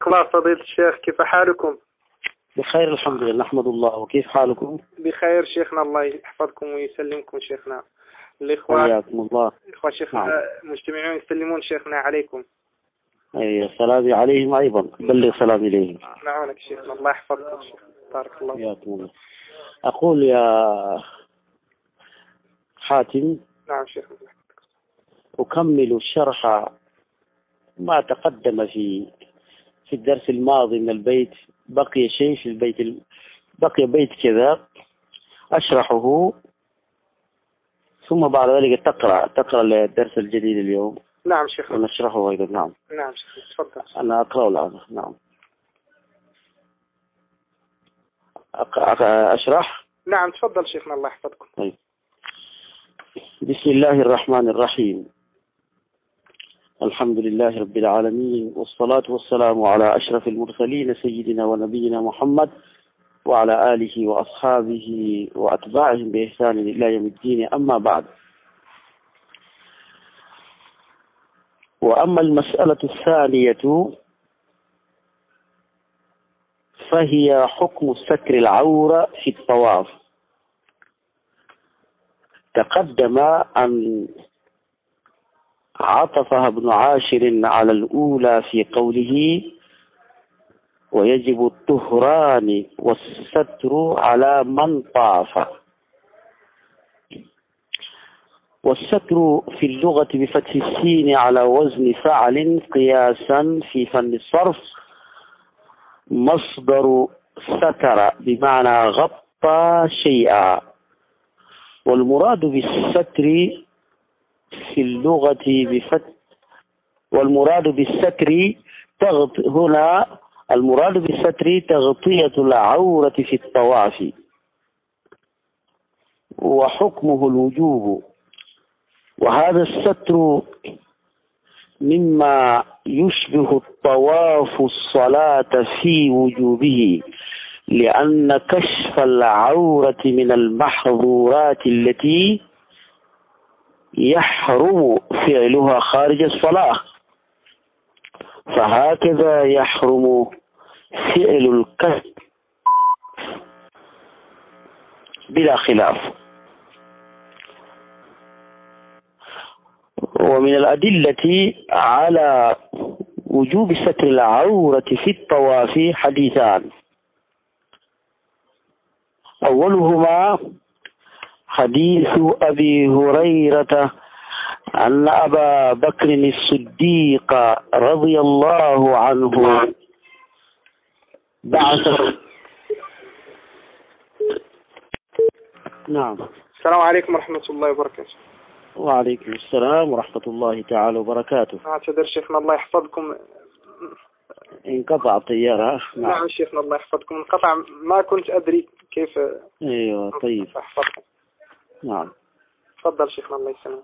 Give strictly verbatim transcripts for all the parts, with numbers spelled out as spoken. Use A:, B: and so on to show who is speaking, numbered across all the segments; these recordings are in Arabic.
A: الله فضيلة الشيخ، كيف حالكم؟
B: بخير الحمد لله، نحمد الله. وكيف حالكم؟
A: بخير شيخنا، الله يحفظكم ويسلمكم شيخنا. الإخوة
B: حياكم الله.
A: الإخوة شيخنا
B: نعم.
A: مجتمعون يسلمون شيخنا عليكم.
B: أي سلامي عليهم أيضا، بلغ سلامي إليهم.
A: نعونك شيخنا، الله يحفظكم شيخ. بارك الله.
B: حياكم الله. أقول يا حاتم،
A: نعم شيخنا.
B: أكمل شرح ما تقدم في في الدرس الماضي من البيت. بقي شيء في البيت ال... بقي بيت كذا أشرحه، ثم بعد ذلك تقرأ تقرأ الدرس الجديد اليوم.
A: نعم شيخنا.
B: ونشرحه أيضا. نعم.
A: نعم شيخنا، تفضل.
B: أنا أقرأ الآن. نعم. أقرأ أشرح.
A: نعم تفضل شيخنا، الله يحفظكم.
B: طيب. بسم الله الرحمن الرحيم. الحمد لله رب العالمين، والصلاة والسلام على أشرف المرسلين سيدنا ونبينا محمد وعلى آله وأصحابه وأتباعهم بإحسان إلى يوم الدين. أما بعد، وأما المسألة الثانية فهي حكم ستر العورة في الطواف. تقدم أن عطفها ابن عاشر على الأولى في قوله ويجب الطهران والستر على من طاف. والستر في اللغة بفتح السين على وزن فعل قياسا في فن الصرف مصدر ستر بمعنى غطى شيئا. والمراد بالستر في اللغة بفتح والمراد بالستر تغط هنا المراد بالستر تغطية العورة في الطواف، وحكمه الوجوب. وهذا الستر مما يشبه الطواف الصلاة في وجوبه، لأن كشف العورة من المحظورات التي يحرم فعلها خارج الصلاة، فهكذا يحرم فعل الكشف بلا خلاف. ومن الأدلة على وجوب ستر العورة في الطواف حديثان. أولهما حديث أبي هريرة أن أبا بكر الصديق رضي الله عنه بعث. نعم.
A: السلام عليكم ورحمة الله وبركاته.
B: وعليكم السلام ورحمة الله تعالى وبركاته.
A: اعتذر شيخنا، الله يحفظكم.
B: انقطع الطيارة.
A: نعم. نعم شيخنا، الله يحفظكم، انقطع، ما كنت أدري كيف.
B: ايوه طيب.
A: أحفظكم.
B: نعم.
A: تفضل شيخنا، الله يسلمك.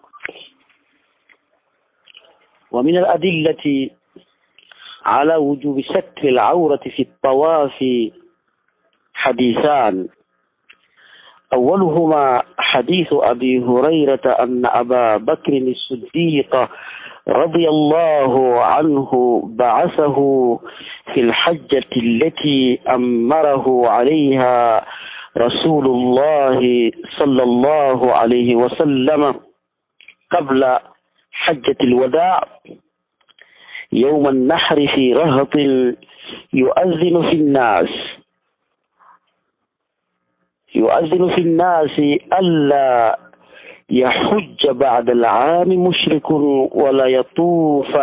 B: ومن الأدلة على وجوب ستر العورة في الطواف حديثان. أولهما حديث أبي هريرة أن أبا بكر الصديق رضي الله عنه بعثه في الحجة التي أمره عليها رسول الله صلى الله عليه وسلم قبل حجة الوداع يوم النحر في رهط يؤذن في الناس يؤذن في الناس ألا يحج بعد العام مشرك ولا يطوف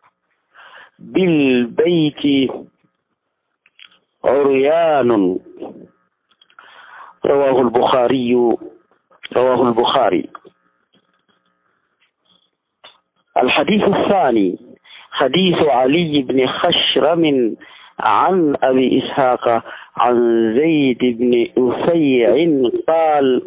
B: بالبيت عريان. رواه البخاري رواه البخاري. الحديث الثاني حديث علي بن خشرم عن أبي إسحاق عن زيد بن أفيع قال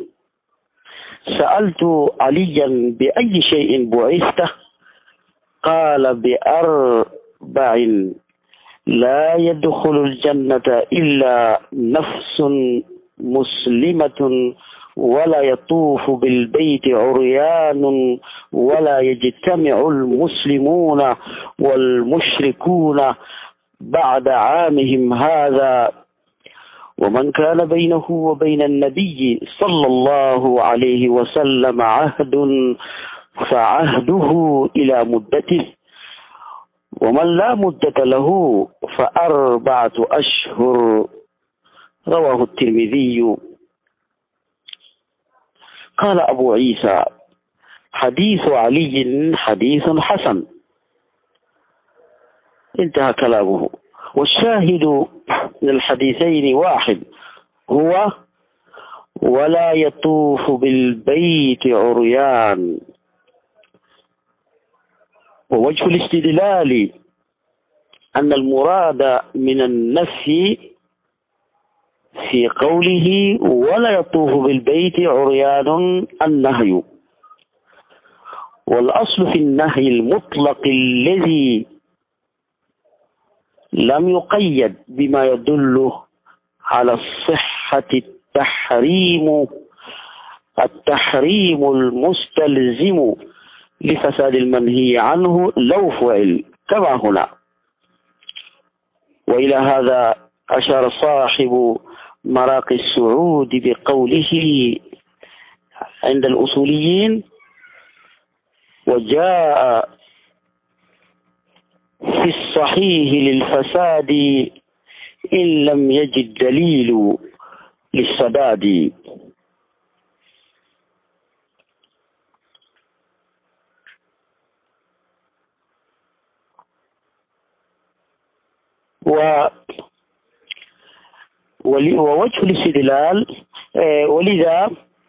B: سألت عليا بأي شيء بعثته؟ قال بأربع لا يدخل الجنة إلا نفس مسلمة ولا يطوف بالبيت عريان ولا يجتمع المسلمون والمشركون بعد عامهم هذا، ومن كان بينه وبين النبي صلى الله عليه وسلم عهد فعهده إلى مدته، ومن لا مدة له فأربعة أشهر. رواه الترمذي. قال أبو عيسى: حديث علي حديث حسن. انتهى كلامه. والشاهد من الحديثين واحد، هو ولا يطوف بالبيت عريان. ووجه الاستدلال أن المراد من النفي في قوله ولا يطوف بالبيت عريان النهي، والأصل في النهي المطلق الذي لم يقيد بما يدل على الصحة التحريم التحريم المستلزم لفساد المنهي عنه لو فعل كما هنا. وإلى هذا أشار صاحب مراقي السعود بقوله عند الأصوليين: وجاء في الصحيح للفساد إن لم يجد دليل للسداد. و ووجه الاستدلال، ولذا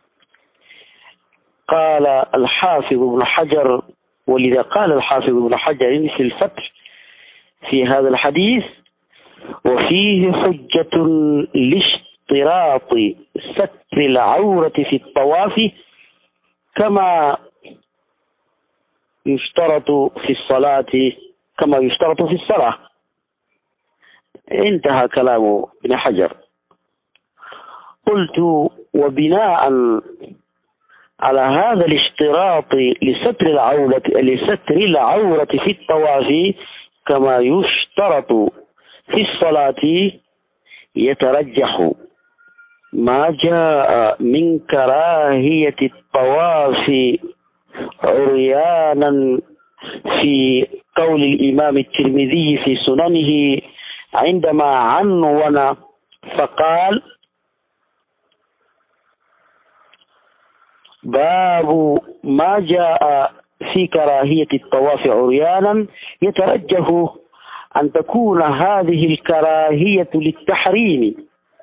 B: قال الحافظ ابن حجر ولذا قال الحافظ ابن حجر في الفتح في هذا الحديث: وفيه حجة لاشتراط ستر العورة في الطواف كما يشترط في الصلاة كما يشترط في الصلاة. انتهى كلام ابن حجر. قلت: وبناء على هذا الاشتراط لستر العورة لستر العورة في الطواف كما يشترط في الصلاة، يترجح ما جاء من كراهية الطواف عريانا في قول الإمام الترمذي في سننه عندما عنون فقال: باب ما جاء في كراهية الطواف عريانا، يترجح أن تكون هذه الكراهية للتحريم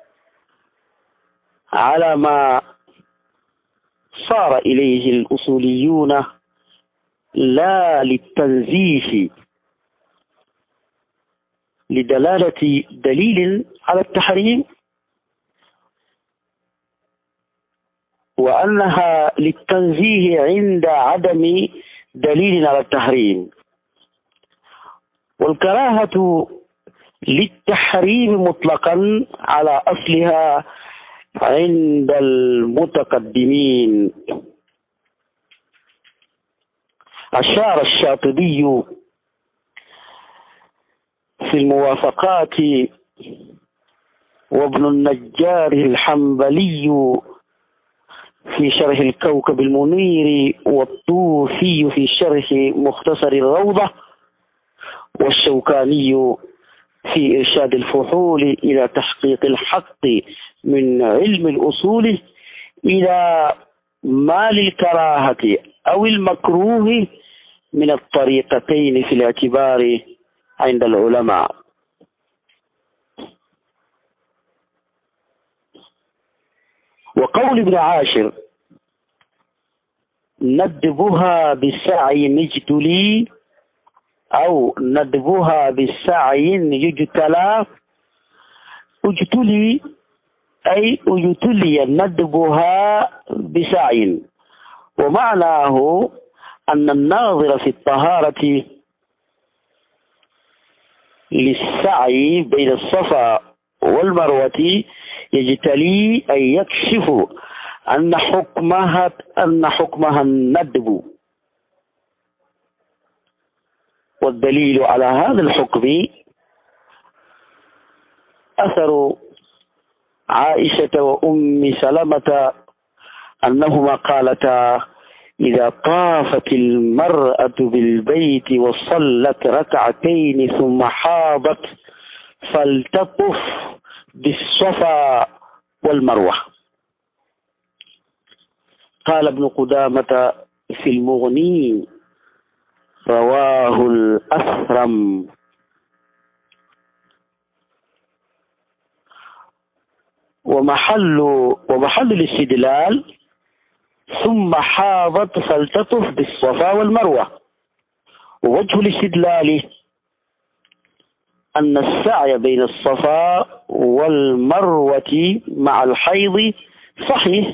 B: على ما صار إليه الأصوليون لا للتنزيه، لدلالة دليل على التحريم، وأنها للتنزيه عند عدم دليل على التحريم. والكراهة للتحريم مطلقا على أصلها عند المتقدمين. أشار الشاطبي في الموافقات وابن النجار الحنبلي في شرح الكوكب المنير، والطوفي في شرح مختصر الروضة، والشوكاني في إرشاد الفحول إلى تحقيق الحق من علم الأصول إلى ما للكراهة أو المكروه من الطريقتين في الاعتبار عند العلماء. وقول ابن عاشر: ندبها بالسعي مجتلي، أو ندبها بالسعي يجتلى. اجتلي أي اجتلي ندبها بسعي، ومعناه أن الناظر في الطهارة للسعي بين الصفا والمروة يجتلي أي يكشف أن حكمها أن حكمها الندب. والدليل على هذا الحكم أثر عائشة وأم سلمة أنهما قالتا: إذا طافت المرأة بالبيت وصلت ركعتين ثم حاضت فلتطف بالصفا والمروة. قال ابن قدامة في المغني: رواه الأثرم. ومحل ومحل الاستدلال: ثم حاضت فلتطف بالصفا والمروة. ووجه الاستدلال أن السعي بين الصفا والمروة مع الحيض صحيح،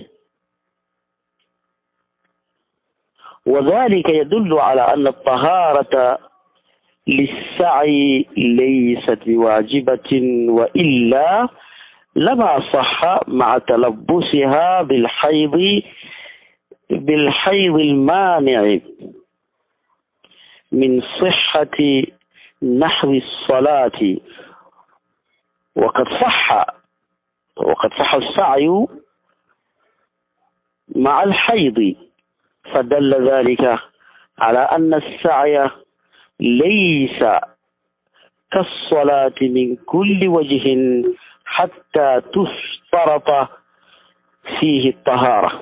B: وذلك يدل على أن الطهارة للسعي ليست بواجبة، وإلا لما صح مع تلبسها بالحيض بالحيض المانع من صحة نحو الصلاة. وقد صح وقد صح السعي مع الحيض، فدل ذلك على أن السعي ليس كالصلاة من كل وجه حتى تشترط فيه الطهارة.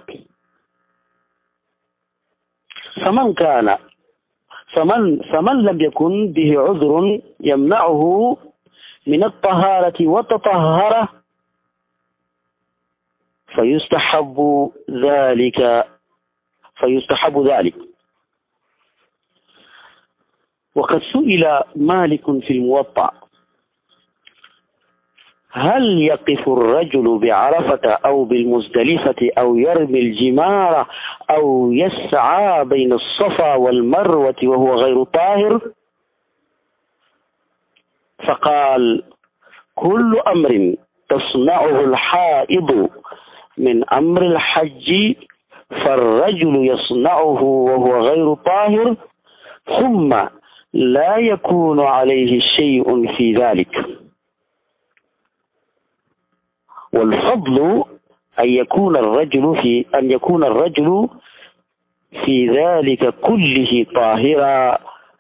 B: فمن كان فمن فمن لم يكن به عذر يمنعه من الطهارة وتطهر فيستحب ذلك فيستحب ذلك. وقد سئل مالك في الموطأ: هل يقف الرجل بعرفة أو بالمزدلفة أو يرمي الجمار أو يسعى بين الصفا والمروة وهو غير طاهر؟ فقال: كل أمر تصنعه الحائض من أمر الحج فالرجل يصنعه وهو غير طاهر، ثم لا يكون عليه شيء في ذلك. والفضل أن يكون الرجل في أن يكون الرجل في ذلك كله طاهرا،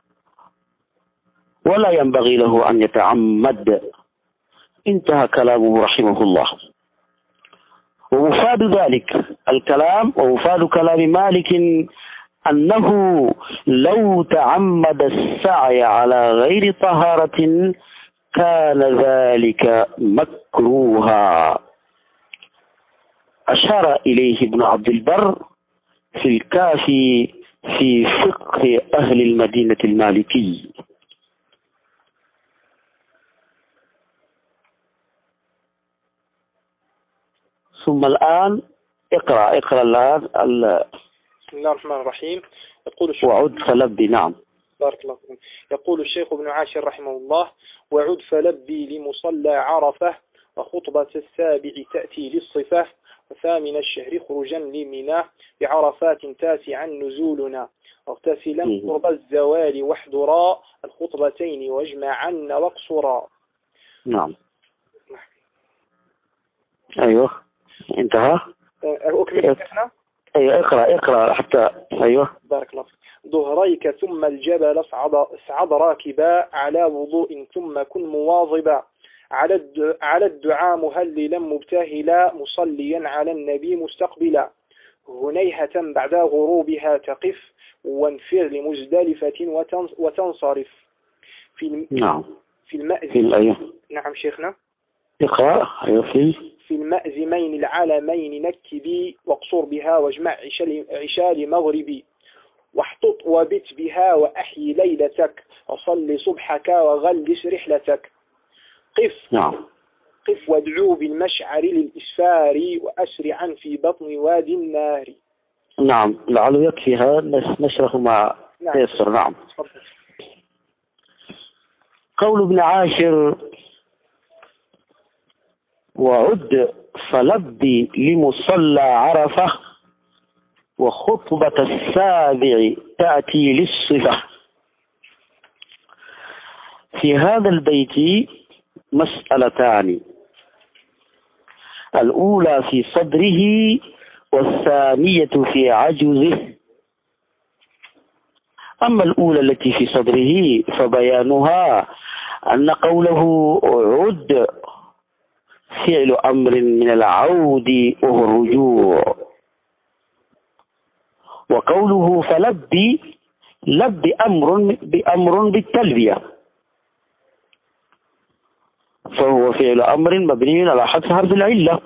B: ولا ينبغي له أن يتعمد. انتهى كلامه رحمه الله. ومفاد ذلك الكلام ومفاد كلام مالك أنه لو تعمد السعي على غير طهارة كان ذلك مكروها. أشار إليه ابن عبد البر في الكافي في فقه أهل المدينة المالكي. ثم الآن اقرأ اقرأ الآن
A: بسم الله الرحمن الرحيم. يقول الشيخ
B: وعد فلبي. نعم.
A: بارك الله فيكم. يقول الشيخ ابن عاشر رحمه الله: وعد فلبي لمصلى عرفة، وخطبة السابع تأتي للصفة، وثامن الشهر خرجا لمنى، بعرفات تاسعا نزولنا، واغتسلا قرب الزوال واحضرا الخطبتين واجمعا واقصرا.
B: نعم. أيوه انتهى.
A: أكمل شيخنا؟
B: أيوه اقرأ اقرأ حتى. أيوه.
A: بارك الله فيك. ظهريك ثم الجبل اصعد اصعد راكبا، على وضوء ثم كن مواظبا، على على الدعاء مهللا مبتهلا، مصليا على النبي مستقبلا، هنيهة بعد غروبها تقف، وانفر لمزدلفة وتنصرف. في الم...
B: نعم.
A: في المأزم.
B: في الأيوه.
A: نعم شيخنا.
B: اقرأ. أيوه. في
A: في المأزمين العالمين نكبي، واقصر بها واجمع عشاء مغربي، واحطط وبت بها وأحيي ليلتك، وصل صبحك وغلس رحلتك. قف.
B: نعم.
A: قف وادعو بالمشعر للإسفار، وأسرعا في بطن وادي النار.
B: نعم. لعله يكفي هذا نشرح ما تيسر. نعم. قول ابن عاشر: وعد فلبي لمصلى عرفة، وخطبة السابع تأتي للصفة. في هذا البيت مسألتان الأولى في صدره والثانية في عجزه. أما الأولى التي في صدره فبيانها أن قوله عد فعل أمر من العود وهو الرجوع، وقوله فلبي لب أمر بأمر بالتلبية، فهو فعل أمر مبني على حذف حرف العلة.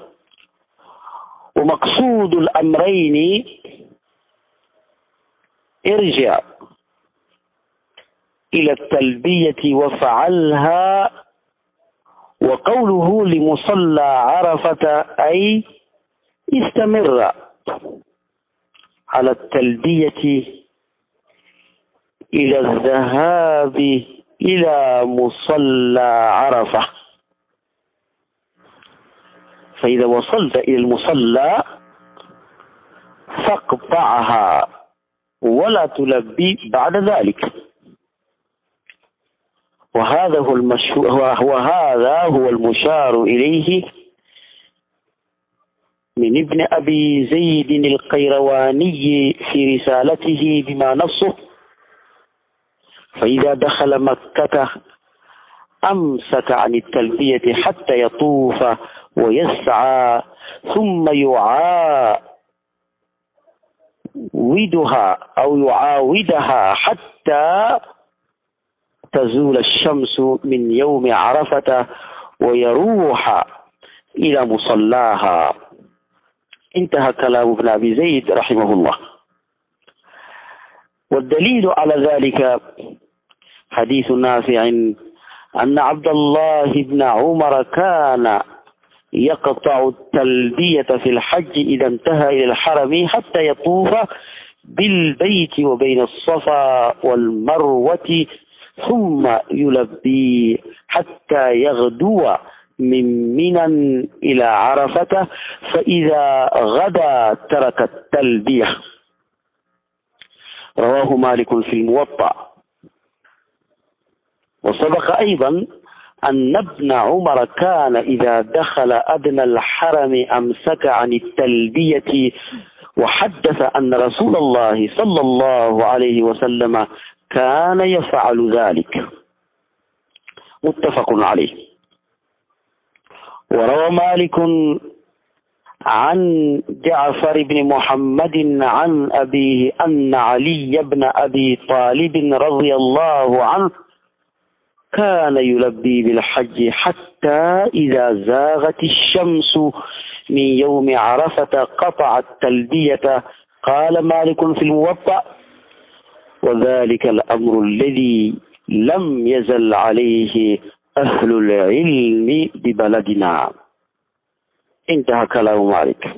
B: ومقصود الأمرين ارجع إلى التلبية وفعلها، وقوله لمصلى عرفة أي استمر على التلبية إلى الذهاب إلى مصلى عرفة. فإذا وصلت إلى المصلى فاقطعها ولا تلبي بعد ذلك. وهذا هو المشهور وهذا هو المشار إليه من ابن أبي زيد القيرواني في رسالته بما نصه: فإذا دخل مكة أمسك عن التلبية حتى يطوف ويسعى، ثم يعاودها أو يعاودها حتى تزول الشمس من يوم عرفة ويروح إلى مصلاها. انتهى كلام ابن أبي زيد رحمه الله. والدليل على ذلك حديث نافع أن عبد الله بن عمر كان يقطع التلبية في الحج إذا انتهى إلى الحرم حتى يطوف بالبيت وبين الصفا والمروة، ثم يلبي حتى يغدو من منى إلى عرفة، فإذا غدا ترك التلبية. رواه مالك في الموطأ. وسبق أيضا أن ابن عمر كان إذا دخل أدنى الحرم أمسك عن التلبية، وحدث أن رسول الله صلى الله عليه وسلم كان يفعل ذلك. متفق عليه. وروى مالك عن جعفر بن محمد عن أبيه أن علي بن أبي طالب رضي الله عنه كان يلبي بالحج حتى إذا زاغت الشمس من يوم عرفة قطع التلبية. قال مالك في الموطأ: وذلك الأمر الذي لم يزل عليه أهل العلم ببلدنا. انتهى كلام مالك.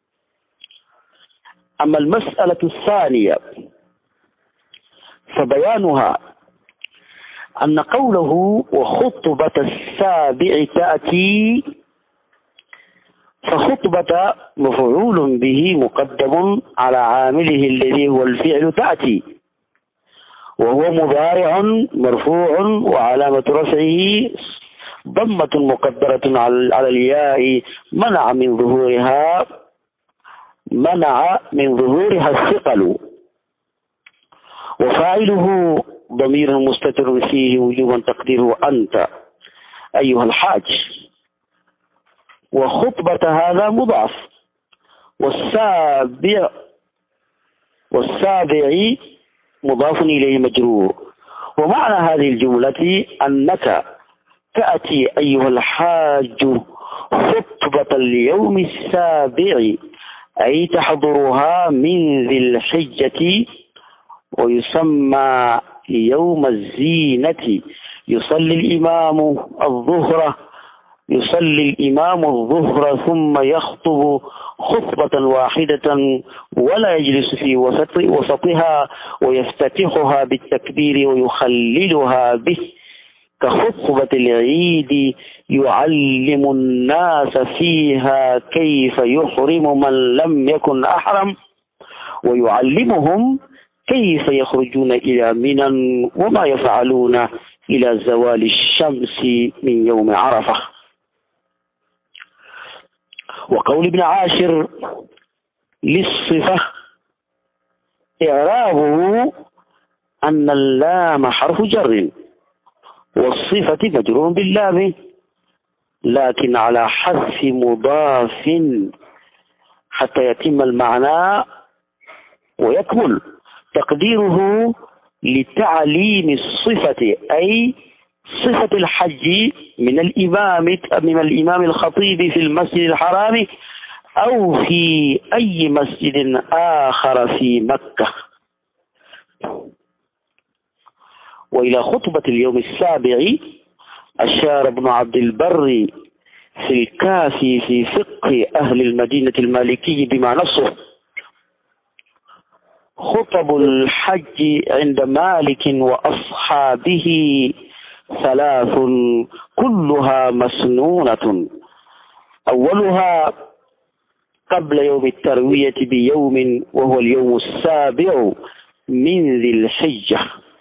B: أما المسألة الثانية فبيانها أن قوله وخطبة السابع تأتي، فخطبة مفعول به مقدم على عامله الذي هو الفعل تأتي، وهو مضارع مرفوع وعلامة رفعه ضمة مقدرة على الياء منع من ظهورها منع من ظهورها الثقل، وفاعله ضمير مستتر فيه وجوبا تقديره أنت أيها الحاج. وخطبة هذا مضاف، والسابع والسابع مضاف إليه مجرور. ومعنى هذه الجملة أنك تأتي أيها الحاج خطبة اليوم السابع، أي تحضرها من ذي الحجة، ويسمى يوم الزينة. يصلي الإمام الظهر يصلي الإمام الظهر ثم يخطب خطبة واحدة ولا يجلس في وسط وسطها، ويفتتحها بالتكبير ويخللها به كخطبة العيد، يعلم الناس فيها كيف يحرم من لم يكن أحرم، ويعلمهم كيف يخرجون إلى منى وما يفعلون إلى زوال الشمس من يوم عرفة. وقول ابن عاشر للصفة إعرابه أن اللام حرف جر والصفة مجرور باللام، لكن على حذف مضاف حتى يتم المعنى ويكمل. تقديره لتعليم الصفة أي صفة الحج من الإمام من الإمام الخطيب في المسجد الحرام أو في أي مسجد آخر في مكة. وإلى خطبة اليوم السابع أشار ابن عبد البر في الكافي في فقه أهل المدينة المالكي بما نصه: خطب الحج عند مالك وأصحابه ثلاث كلها مسنونة، أولها قبل يوم التروية بيوم وهو اليوم السابع من ذي الحجة،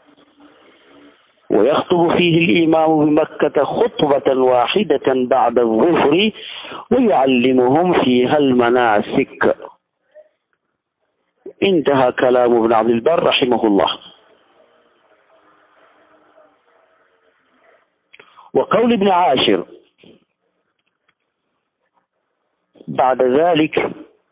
B: ويخطب فيه الإمام بمكة خطبة واحدة بعد الظهر ويعلمهم فيها المناسك. انتهى كلام ابن عبد البر رحمه الله. وقول ابن عاشر بعد ذلك: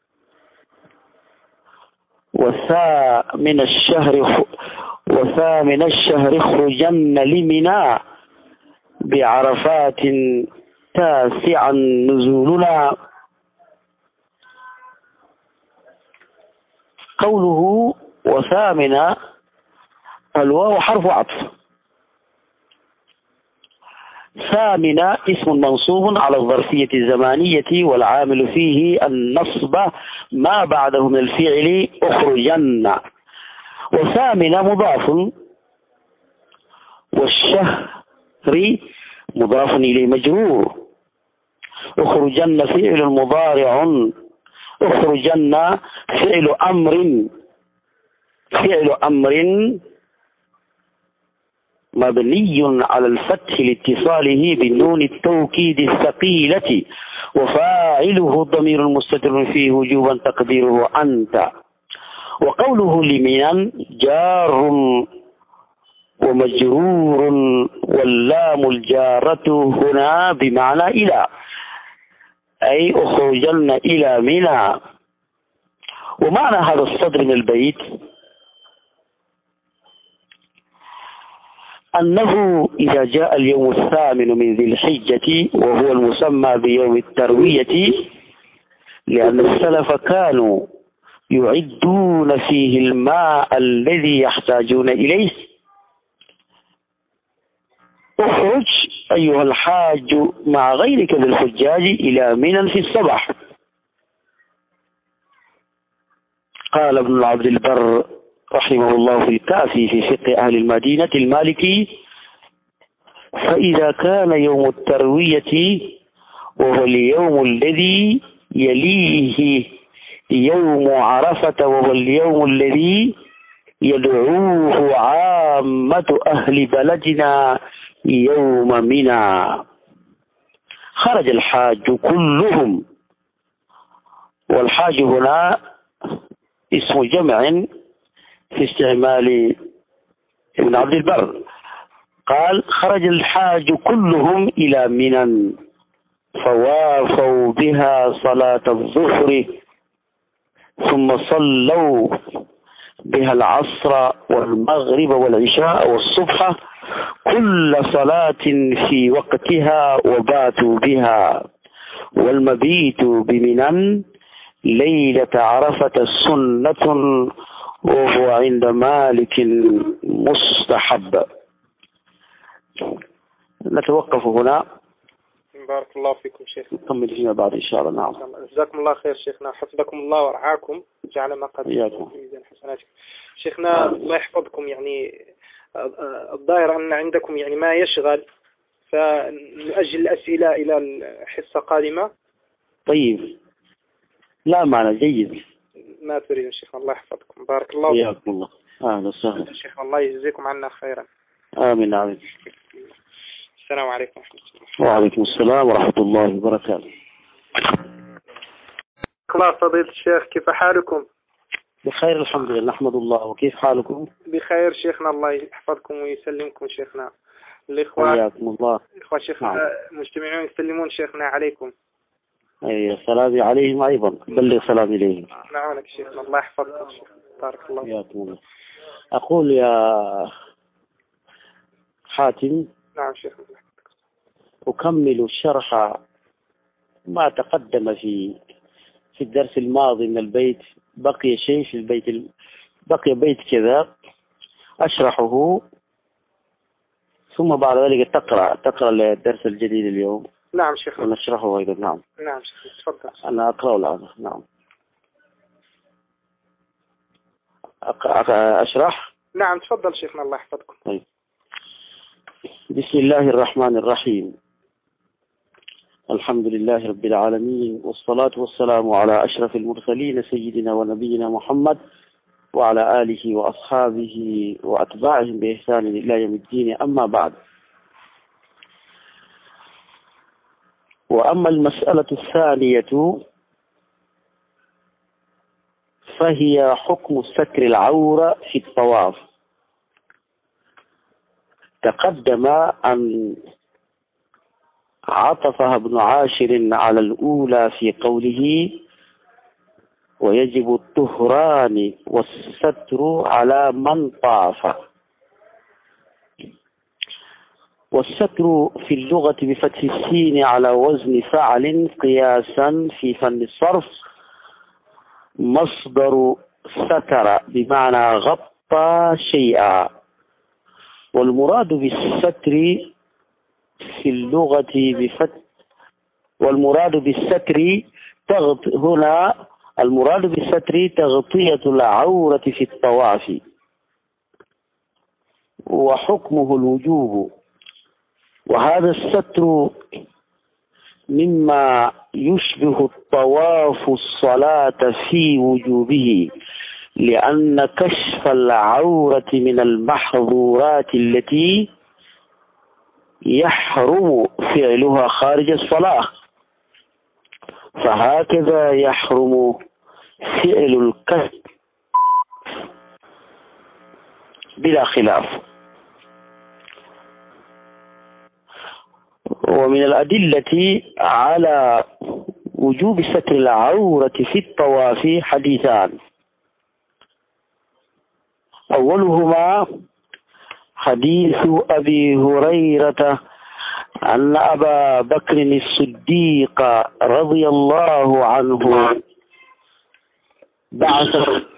B: وثامن الشهر وثامن الشهر اخرجن لمنى بعرفات تاسعا نزولنا. قوله وثامن، الواو حرف عطف، ثامن اسم منصوب على الظرفية الزمانية والعامل فيه النصب ما بعده من الفعل اخرجن، وثامن مضاف، والشهر مضاف إليه مجرور، اخرجن فعل مضارع، اخرجن فعل أمر فعل أمر مبني على الفتح لاتصاله بالنون التوكيد الثقيلة، وفاعله ضمير مستتر فيه وجوبا تقديره أنت. وقوله لمن جار ومجرور، واللام الجارة هنا بمعنى إلى، أي أخرجن إلى منى. ومعنى هذا الصدر من البيت أنه إذا جاء اليوم الثامن من ذي الحجة وهو المسمى بيوم التروية، لأن السلف كانوا يعدون فيه الماء الذي يحتاجون إليه، اخرج أيها الحاج مع غيرك من الحجاج إلى منى في الصباح. قال ابن عبد البر رحمه الله في الكافي في فقه أهل المدينة المالكي: فإذا كان يوم التروية وهو اليوم الذي يليه يوم عرفة وهو اليوم الذي يدعوه عامة أهل بلدنا يوم منى، خرج الحاج كلهم. والحاج هنا اسم جمع في استعمال ابن عبد البر. قال: خرج الحاج كلهم إلى منى فوافوا بها صلاة الظهر، ثم صلوا بها العصر والمغرب والعشاء والصبح كل صلاة في وقتها، وباتوا بها. والمبيت بمنى ليلة عرفة سنة وهو عند مالك مستحب. نتوقف هنا.
A: بارك الله فيكم شيخ.
B: نكمل فيما بعد إن شاء الله. نعم.
A: جزاكم الله خير شيخنا، حفظكم الله ورعاكم، جعل ما قد في ميزان حسناتكم. شيخنا الله يحفظكم. يعني الظاهر أن عندكم يعني ما يشغل، فنؤجل الأسئلة إلى الحصة قادمة.
B: طيب، لا معنى جيد.
A: ما تريد شيخنا، الله يحفظكم. بارك الله فيكم.
B: حياكم الله. أهلا وسهلا
A: شيخنا، الله يجزيكم عنا خيرا.
B: آمين آمين.
A: السلام عليكم ورحمة الله.
B: وعليكم السلام ورحمة الله وبركاته.
A: الله فضيلة الشيخ، كيف حالكم؟
B: بخير الحمد لله، نحمد الله. وكيف حالكم؟
A: بخير شيخنا، الله يحفظكم ويسلمكم شيخنا. الإخوة
B: حياكم الله.
A: الإخوة شيخنا
B: نعم.
A: المجتمعون يسلمون شيخنا عليكم.
B: أي سلامي عليهم أيضا، بلغ سلامي إليهم.
A: نعونك شيخنا، الله يحفظكم شيخ، بارك الله.
B: حياكم الله. أقول يا حاتم،
A: نعم شيخنا.
B: أكمل الشرح ما تقدم في في الدرس الماضي من البيت. بقي شيء في البيت ال... بقي بيت كذا أشرحه، ثم بعد ذلك تقرأ تقرأ الدرس الجديد اليوم.
A: نعم شيخنا.
B: ونشرحه أيضا. نعم.
A: نعم شيخنا، تفضل.
B: أنا أقرأ الآن. نعم. أقرأ أشرح.
A: نعم تفضل شيخنا، الله يحفظكم.
B: طيب. بسم الله الرحمن الرحيم. الحمد لله رب العالمين، والصلاة والسلام على أشرف المرسلين سيدنا ونبينا محمد وعلى آله وأصحابه وأتباعهم بإحسان إلى يوم الدين. أما بعد، وأما المسألة الثانية فهي حكم ستر العورة في الطواف. تقدم أن عطفها ابن عاشر على الأولى في قوله ويجب الطهران والستر على من طاف. والستر في اللغة بفتح السين على وزن فعل قياسا في فن الصرف مصدر ستر بمعنى غطى شيئا. والمراد بالستر في اللغة بفتح والمراد بالستر تغط هنا المراد بالستر تغطية العورة في الطواف، وحكمه الوجوب. وهذا الستر مما يشبه الطواف الصلاة في وجوبه، لأن كشف العورة من المحظورات التي يحرم فعلها خارج الصلاة، فهكذا يحرم فعل الكشف بلا خلاف. ومن الأدلة على وجوب ستر العورة في الطواف حديثان. أولهما حديث أبي هريرة أن أبا بكر الصديق رضي الله عنه بعث.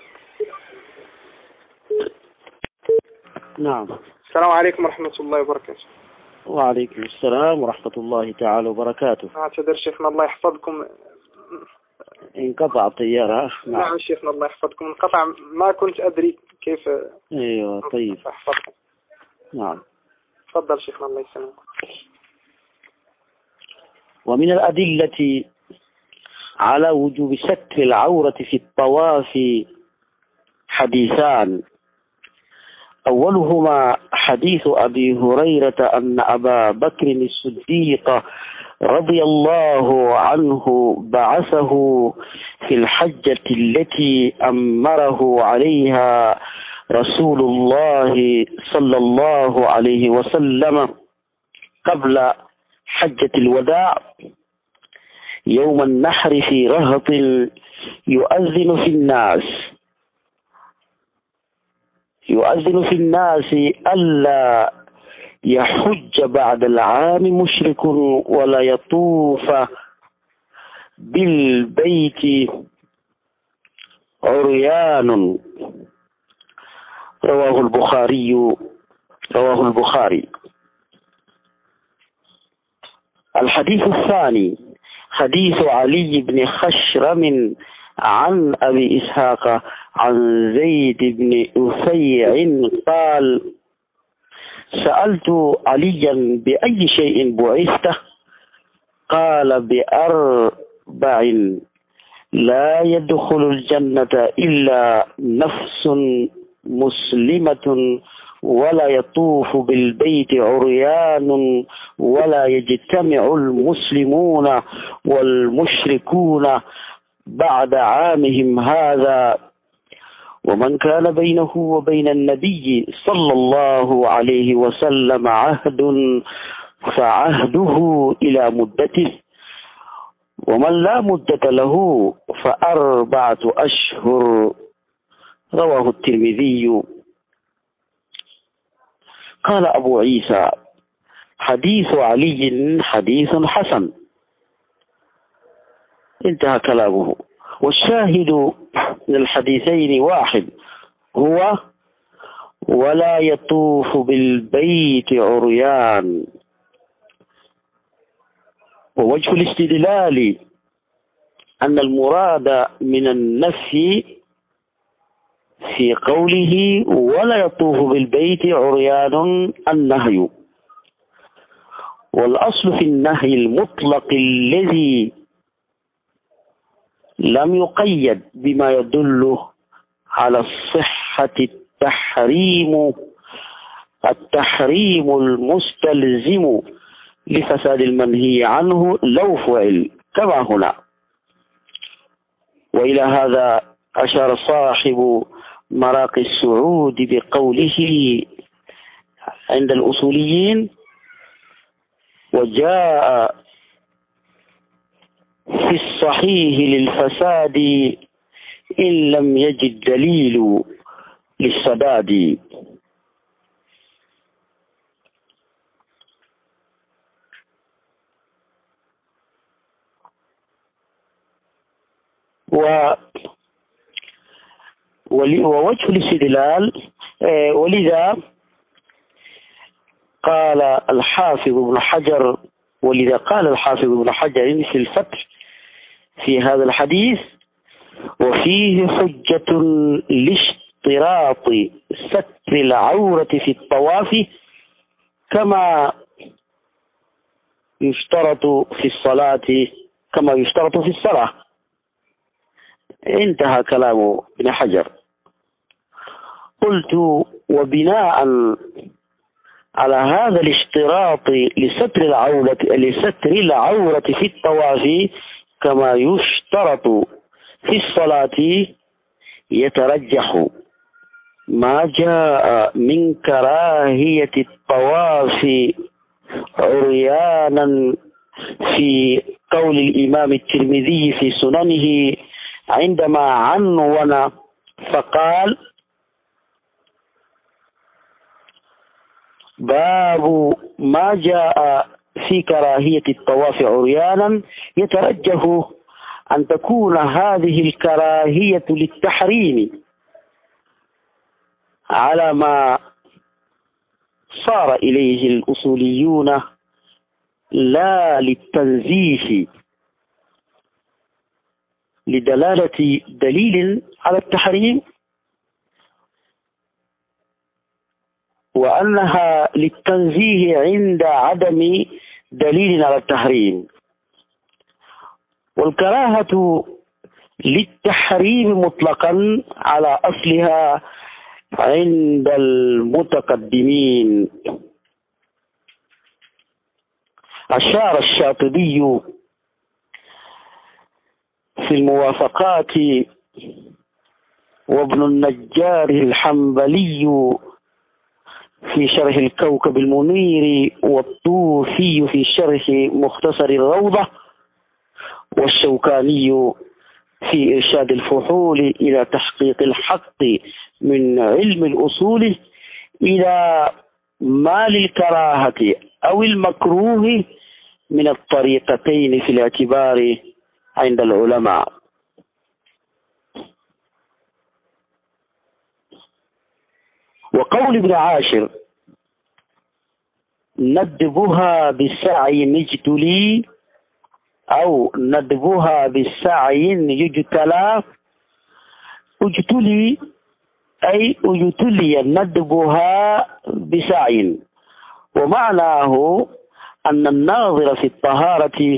B: نعم.
A: السلام عليكم ورحمة الله وبركاته.
B: وعليكم السلام ورحمة الله تعالى وبركاته.
A: أعتذر شيخنا، الله يحفظكم.
B: انقطع الطيارة.
A: نعم. نعم شيخنا، الله يحفظكم، انقطع، ما كنت أدري كيف.
B: ايوه طيب.
A: أحفظكم.
B: نعم.
A: تفضل شيخنا، الله يسلمك.
B: ومن الأدلة على وجوب ستر العورة في الطواف حديثان. أولهما حديث أبي هريرة أن أبا بكر الصديق رضي الله عنه بعثه في الحجة التي أمره عليها رسول الله صلى الله عليه وسلم قبل حجة الوداع يوم النحر في رهط يؤذن في الناس يؤذن في الناس ألا يحج بعد العام مشرك ولا يطوف بالبيت عريان. رواه البخاري رواه البخاري. الحديث الثاني حديث علي بن خشرم عن أبي إسحاق عن زيد بن أفيع قال سألت عليا بأي شيء بعثته؟ قال بأربع لا يدخل الجنة إلا نفس مسلمة ولا يطوف بالبيت عريان ولا يجتمع المسلمون والمشركون بعد عامهم هذا، ومن كان بينه وبين النبي صلى الله عليه وسلم عهد فعهده إلى مدته، ومن لا مدة له فأربعة أشهر. رواه الترمذي. قال أبو عيسى: حديث علي حديث حسن. انتهى كلامه. والشاهد من الحديثين واحد، هو ولا يطوف بالبيت عريان. ووجه الاستدلال أن المراد من النفي في قوله ولا يطوف بالبيت عريان النهي، والأصل في النهي المطلق الذي لم يقيد بما يدل على الصحة التحريم التحريم المستلزم لفساد المنهي عنه لو فعل كما هنا. وإلى هذا أشار صاحب مراقي السعود بقوله عند الأصوليين: وجاء في الصحيح للفساد إن لم يجد دليل للسداد. و ووجه الاستدلال، ولذا قال الحافظ ابن حجر ولذا قال الحافظ ابن حجر في الفتح في هذا الحديث: وفيه حجة لاشتراط ستر العورة في الطواف كما يشترط في الصلاة كما يشترط في الصلاة. انتهى كلام ابن حجر. قلت: وبناء على هذا الاشتراط لستر العورة لستر العورة في الطواف كما يشترط في الصلاة، يترجح ما جاء من كراهية الطواف عريانا في قول الإمام الترمذي في سننه عندما عنون فقال: باب ما جاء في كراهية الطواف عريانا، يترجح أن تكون هذه الكراهية للتحريم على ما صار إليه الأصوليون لا للتنزيه، لدلالة دليل على التحريم، وأنها للتنزيه عند عدم دليل على التحريم. والكراهة للتحريم مطلقا على أصلها عند المتقدمين. أشار الشاطبي في الموافقات وابن النجار الحنبلي في شرح الكوكب المنير، والطوفي في شرح مختصر الروضة، والشوكاني في إرشاد الفحول إلى تحقيق الحق من علم الأصول إلى ما للكراهة أو المكروه من الطريقتين في الاعتبار عند العلماء. وقول ابن عاشر: ندبها بالسعي نجتلي، أو ندبها بالسعي يجتلى. اجتلي أي اجتلي ندبها بسعي، ومعناه أن الناظر في الطهارة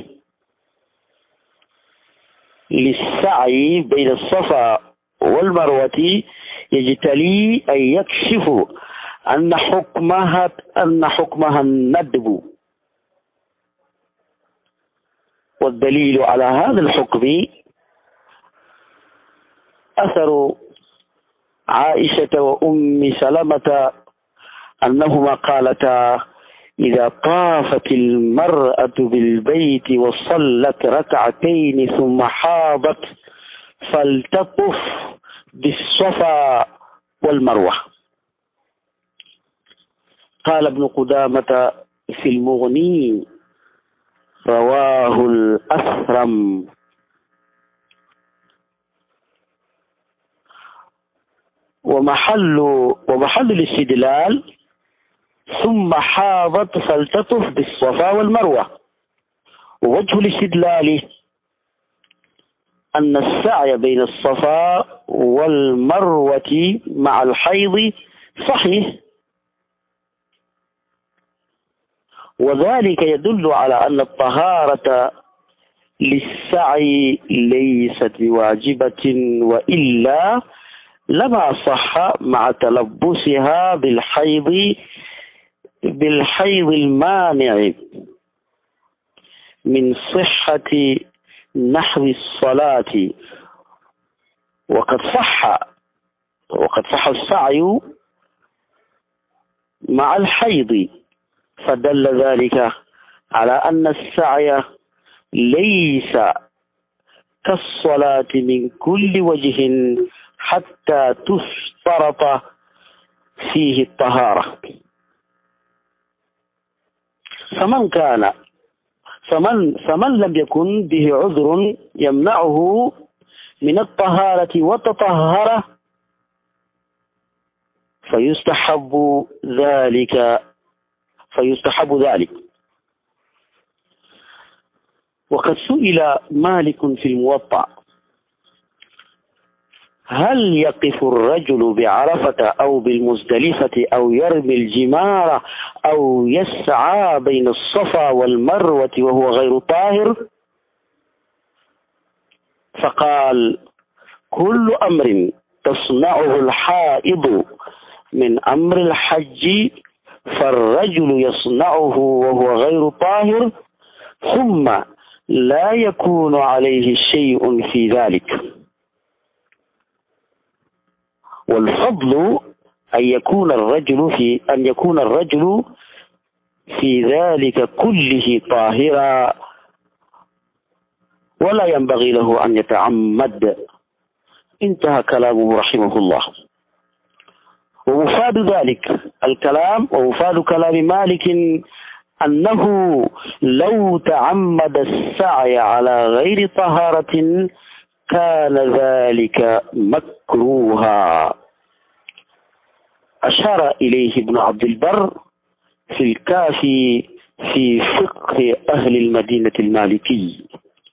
B: للسعي بين الصفا والمروة يجتلي أي يكشف أن حكمها أن حكمها الندب. والدليل على هذا الحكم أثر عائشة وأم سلمة أنهما قالتا: إذا طافت المرأة بالبيت وصلت ركعتين ثم حاضت فلتطف بالصفا والمروة. قال ابن قدامة في المغني: رواه الأثرم. ومحل ومحل الاستدلال: ثم حاضت فلتطف بالصفا والمروة. ووجه الاستدلال أن السعي بين الصفا والمروة مع الحيض صحيح، وذلك يدل على أن الطهارة للسعي ليست بواجبة، وإلا لما صح مع تلبسها بالحيض بالحيض المانع من صحة نحو الصلاة. وقد صح وقد صح السعي مع الحيض، فدل ذلك على أن السعي ليس كالصلاة من كل وجه حتى تشترط فيه الطهارة. فمن كان فمن فمن لم يكن به عذر يمنعه من الطهارة وتطهر فيستحب ذلك فيستحب ذلك. وقد سئل مالك في الموطأ: هل يقف الرجل بعرفة أو بالمزدلفة أو يرمي الجمار أو يسعى بين الصفا والمروة وهو غير طاهر؟ فقال: كل أمر تصنعه الحائض من أمر الحج فالرجل يصنعه وهو غير طاهر، ثم لا يكون عليه شيء في ذلك. والفضل أن يكون الرجل في أن يكون الرجل في ذلك كله طاهرا، ولا ينبغي له أن يتعمد. انتهى كلامه رحمه الله. ومفاد ذلك الكلام ومفاد كلام مالك أنه لو تعمد السعي على غير طهارة كان ذلك مكروها. أشار إليه ابن عبد البر في الكافي في فقه أهل المدينة المالكي.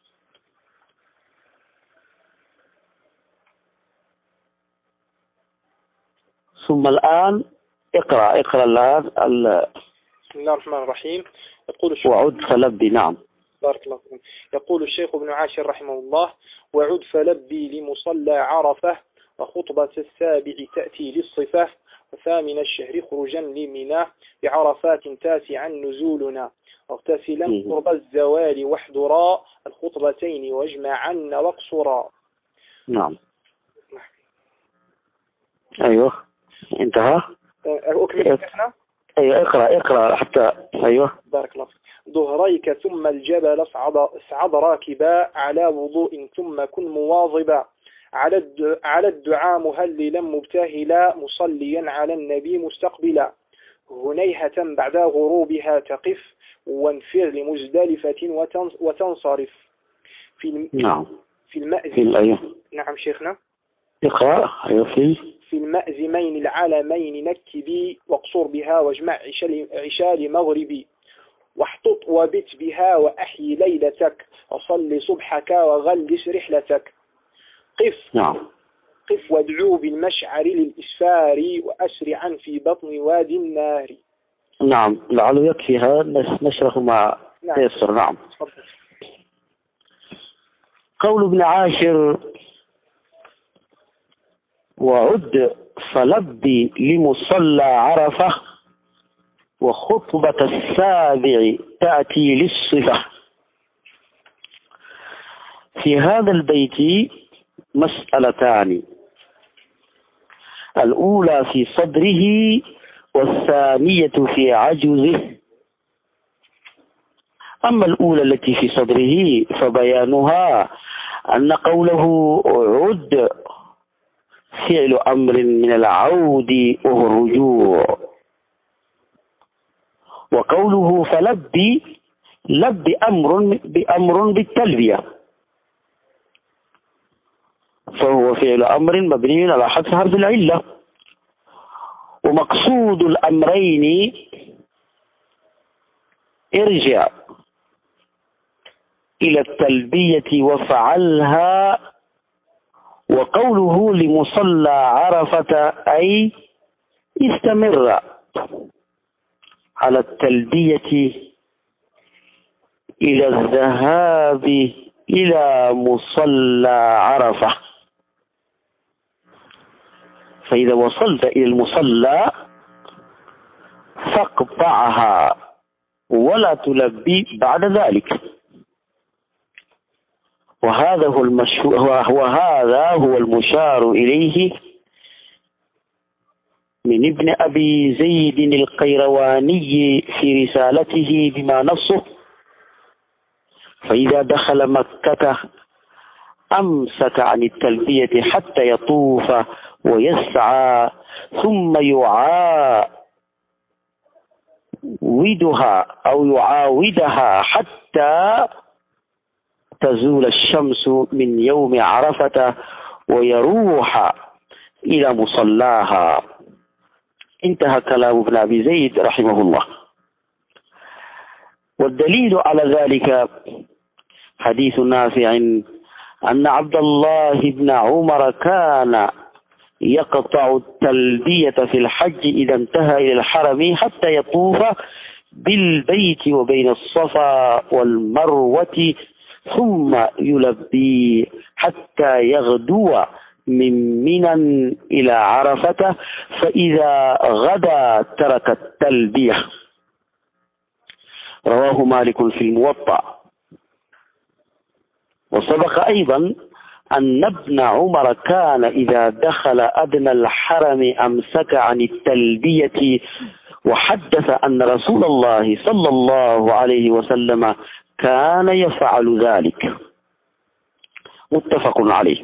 B: ثم الآن اقرأ اقرأ الآن
A: بسم الله الرحمن الرحيم. يقول الشيخ
B: وعد فلبي. نعم،
A: بارك الله فيكم. يقول الشيخ ابن عاشر رحمه الله: وعد فلبي لمصلى عرفة، وخطبة السابع تأتي للصفة، وثامن الشهر خرجا لمنى، بعرفات تاسعا نزولنا، واغتسلا قرب الزوال واحضرا الخطبتين واجمعا واقصرا.
B: نعم. أيوه انتهى.
A: أكمل احنا.
B: أيوه اقرأ اقرأ حتى. أيوه
A: بارك الله. ظهريك ثم الجبل اصعد اصعد راكبا، على وضوء ثم كن مواظبا، على على الدعاء مهللا مبتهلا، مصليا على النبي مستقبلا، هنيهة بعد غروبها تقف، وانفر لمزدلفة وتنصرف. في
B: نعم
A: في المأزم.
B: في الأيوه.
A: نعم شيخنا.
B: اقرأ. أيوه في
A: في المأزمين العالمين نكبي، واقصر بها واجمع عشاء مغربي، واحطط وبت بها وأحيي ليلتك، وصل صبحك وغلس رحلتك. قف
B: نعم
A: قف وادعو بالمشعر للإسفار، وأسرعا في بطن وادي النار.
B: نعم لعله يكفي هذا نشرح ما يسر. نعم. قول ابن عاشر: وعد فلبي لمصلى عرفة، وخطبة السابع تأتي للصفة. في هذا البيت مسألتان: الأولى في صدره والثانية في عجزه. أما الأولى التي في صدره فبيانها أن قوله عد فعل أمر من العود وهو الرجوع، وقوله فلبي لب أمر بأمر بالتلبية، فهو فعل أمر مبني على حذف حرف العلة. ومقصود الأمرين ارجع إلى التلبية وفعلها، وقوله لمصلى عرفة أي استمر على التلبية إلى الذهاب إلى مصلى عرفة. فإذا وصلت إلى المصلى فاقطعها ولا تلبي بعد ذلك. وهذا هو المشهور وهذا هو المشار إليه من ابن أبي زيد القيرواني في رسالته بما نصه: فإذا دخل مكة أمسك عن التلبية حتى يطوف ويسعى، ثم يعاودها أو يعاودها حتى تزول الشمس من يوم عرفة ويروح إلى مصلاها. انتهى كلام ابن أبي زيد رحمه الله. والدليل على ذلك حديث نافع أن عبد الله بن عمر كان يقطع التلبية في الحج إذا انتهى إلى الحرم حتى يطوف بالبيت وبين الصفا والمروة، ثم يلبي حتى يغدو من منى إلى عرفة، فإذا غدا ترك التلبية. رواه مالك في الموطأ. وسبق أيضا أن ابن عمر كان إذا دخل أدنى الحرم أمسك عن التلبية، وحدث أن رسول الله صلى الله عليه وسلم كان يفعل ذلك، متفق عليه.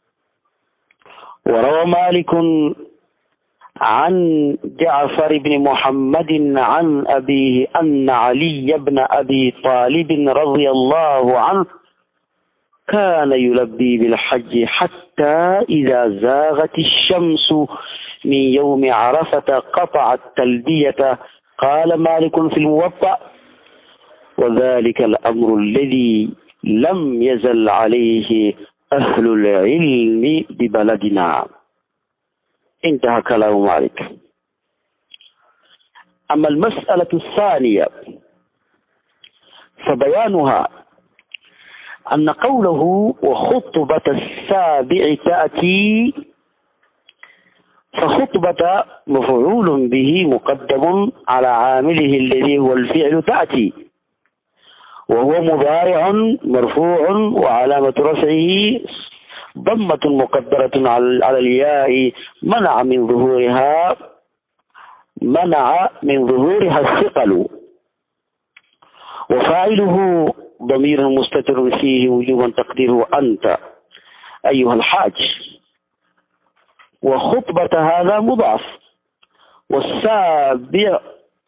B: وروى مالك عن جعفر بن محمد عن أبيه أن علي بن أبي طالب رضي الله عنه كان يلبي بالحج حتى إذا زاغت الشمس من يوم عرفة قطع التلبية. قال مالك في الموطأ: وذلك الأمر الذي لم يزل عليه أهل العلم ببلدنا. انتهى كلام مالك. أما المسألة الثانية فبيانها أن قوله وخطبة السابع تأتي، فخطبة مفعول به مقدم على عامله الذي هو الفعل تأتي، وهو مضارع مرفوع وعلامة رفعه ضمة مقدرة على الياء منع من ظهورها منع من ظهورها الثقل، وفاعله ضمير مستتر فيه وجوبا تقديره أنت أيها الحاج. وخطبة هذا مضاف، والسابع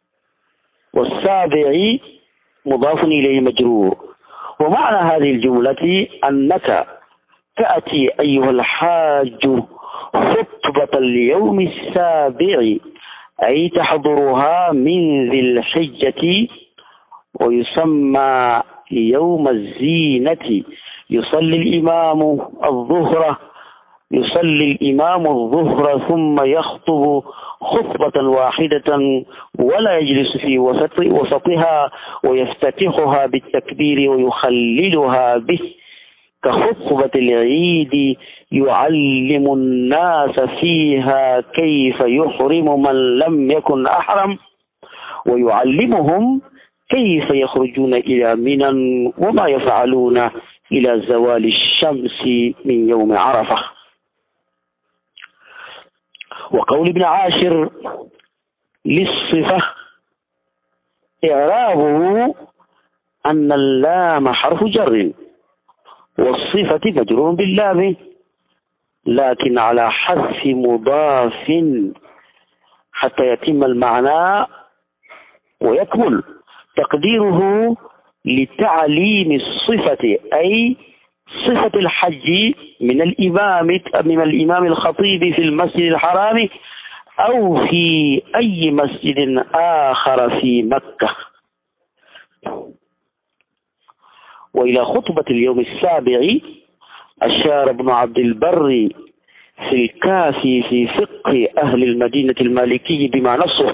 B: والسابع مضاف إليه مجرور. ومعنى هذه الجملة أنك تأتي أيها الحاج خطبة اليوم السابع، أي تحضرها من ذي الحجة، ويسمى يوم الزينة. يصلي الإمام الظهر يصلي الإمام الظهر ثم يخطب خطبة واحدة ولا يجلس في وسط وسطها، ويفتتحها بالتكبير ويخللها به كخطبة العيد، يعلم الناس فيها كيف يحرم من لم يكن أحرم، ويعلمهم كيف يخرجون إلى منى وما يفعلون إلى زوال الشمس من يوم عرفة. وقول ابن عاشر للصفة إعرابه أن اللام حرف جر والصفة مجرور باللام، لكن على حذف مضاف حتى يتم المعنى ويكمل. تقديره لتعليم الصفة، أي صفة الحج من الإمام من الإمام الخطيب في المسجد الحرام أو في أي مسجد آخر في مكة. وإلى خطبة اليوم السابع أشار ابن عبد البر في الكافي في فقه أهل المدينة المالكي بما نصه: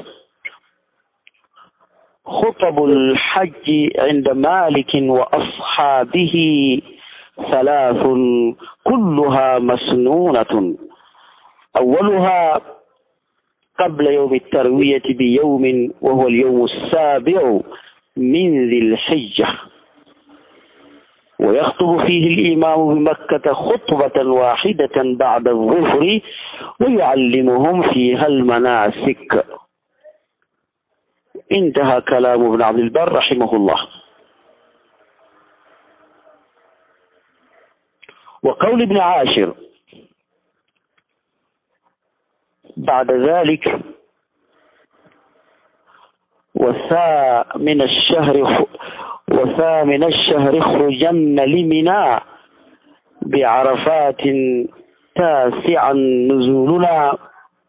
B: خطب الحج عند مالك وأصحابه ثلاث كلها مسنونة، أولها قبل يوم التروية بيوم وهو اليوم السابع من ذي الحجة، ويخطب فيه الإمام بمكة خطبة واحدة بعد الظهر ويعلمهم فيها المناسك. انتهى كلام ابن عبد البر رحمه الله. وقول ابن عاشر بعد ذلك: وثامن الشهر وثامن الشهر اخرجن لمنى بعرفات تاسعا نزولنا.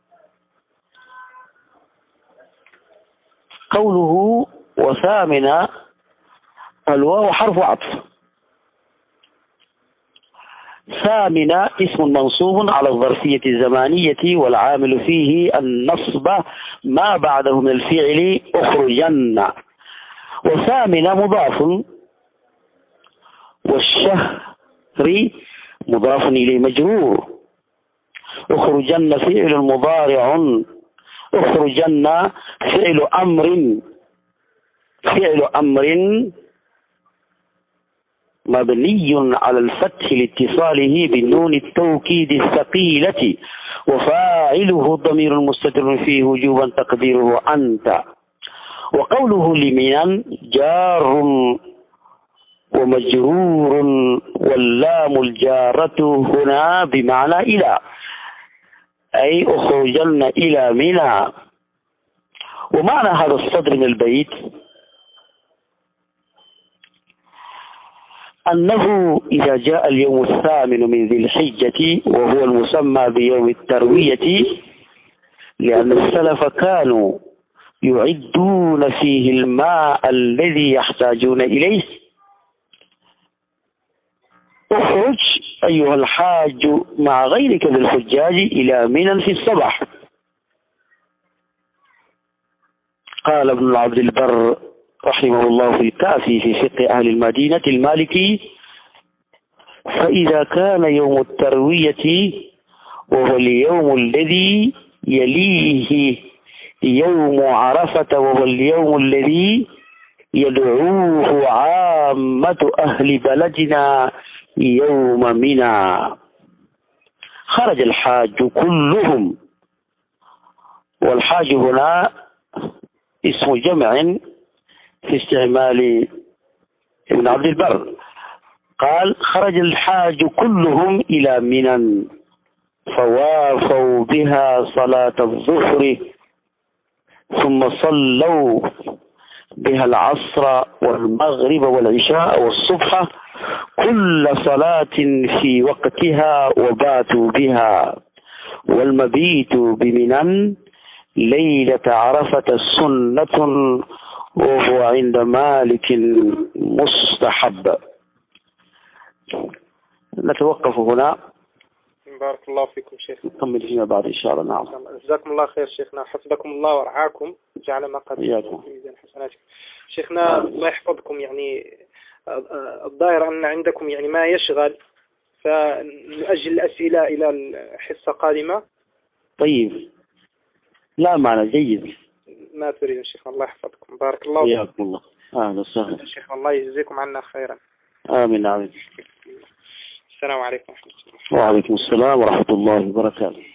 B: قوله وثامن الواو حرف عطف، ثامن اسم منصوب على الظرفية الزمانية والعامل فيه النصب ما بعده من الفعل اخرجن، وثامن مضاف، والشهر مضاف إليه مجرور. اخرجن فعل مضارع، اخرجن فعل أمر فعل أمر مبني على الفتح لاتصاله بالنون التوكيد الثقيلة، وفاعله الضمير المستتر فيه وجوبا تقديره أنت. وقوله لمن جار ومجرور، واللام الجارة هنا بمعنى إلى، أي أخرجن إلى منى. ومعنى هذا الصدر من البيت أنه إذا جاء اليوم الثامن من ذي الحجة وهو المسمى بيوم التروية، لأن السلف كانوا يعدون فيه الماء الذي يحتاجون إليه، اخرج أيها الحاج مع غيرك من الحجاج إلى منى في الصباح. قال ابن عبد البر رحمه الله في الكافي في فقه أهل المدينة المالكي: فإذا كان يوم التروية وهو اليوم الذي يليه يوم عرفة وهو اليوم الذي يدعوه عامة أهل بلدنا يوم منى، خرج الحاج كلهم. والحاج هنا اسم جمع في استعمال ابن عبد البر. قال: خرج الحاج كلهم إلى منى فوافوا بها صلاة الظهر، ثم صلوا بها العصر والمغرب والعشاء والصبح كل صلاة في وقتها وباتوا بها. والمبيت بمنى ليلة عرفة سنة وهو عند مالك مستحب. نتوقف هنا.
A: بارك الله فيكم شيخ.
B: نكمل فيما بعد إن شاء الله. نعم.
A: جزاكم الله خير شيخنا، حفظكم الله ورعاكم، جعل ما قد في ميزان حسناتكم. شيخنا الله يحفظكم، يعني الظاهر أن عندكم يعني ما يشغل، فنؤجل الأسئلة إلى الحصة القادمة.
B: طيب، لا معنى جيد.
A: ما تريد شيخ، الله يحفظكم. بارك الله فيكم.
B: حياكم الله. أهلا وسهلا
A: شيخ، الله يجزيكم عنا خيرا.
B: آمين آمين.
A: السلام عليكم ورحمة الله.
B: وعليكم السلام ورحمة الله وبركاته.